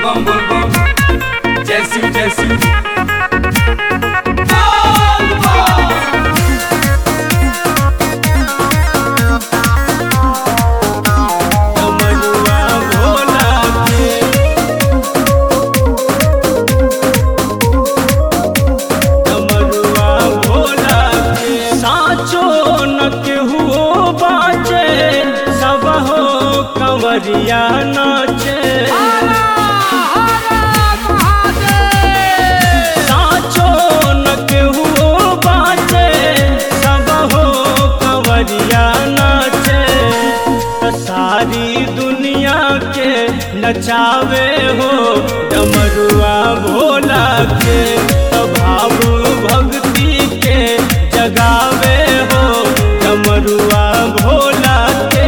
बोल बम जय शिव जय शिव। कंवरिया नाचे साचो न केहू बाचे, सब हो कंवरिया नाचे। सारी दुनिया के नचावे हो डमरुआ भोला के, भाव भक्ति के जगावे हो डमरुआ भोला के।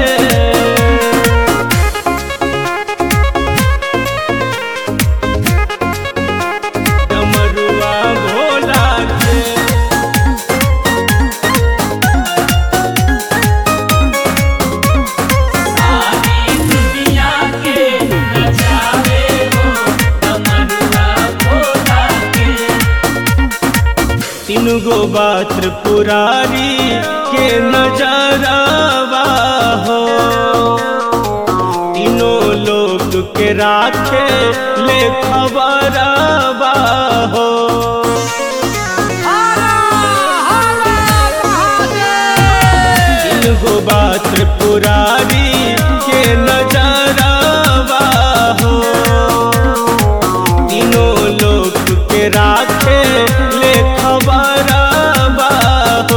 तीन गो बात त्रिपुरारी के नजरवा हो, तीनों लोग के राखे ले खबरवा हो। तीन गो बात त्रिपुरारी के नजरवा हो, तीनों लोग के राखे ले खबरवा हो।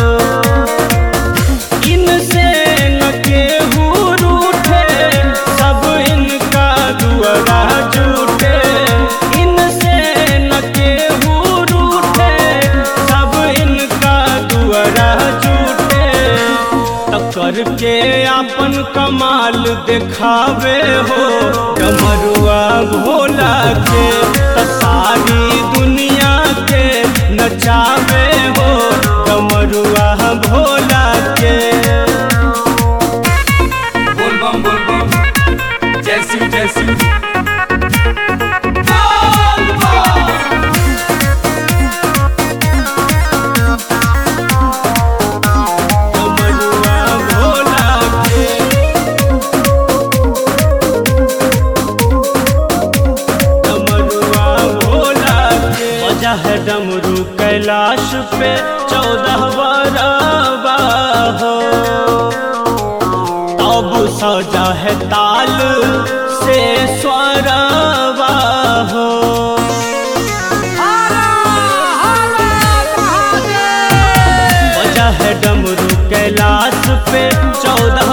इनसे न केहू रूठे, सब इनका दुआरा जुटे। इनसे न केहू रूठे, सब इनका दुआरा जुटे। करके अपन कमाल दिखावे हो डमरुआ भोला के, सारी दुनिया के नचावे हो डमरुआ भोला के। बोल बम जय शिव जय शिव। है डमरू कैलाश पे 14 बरवा हो, तब सजा है ताल से स्वरवा हो। वजह है डमरू कैलाश पे 14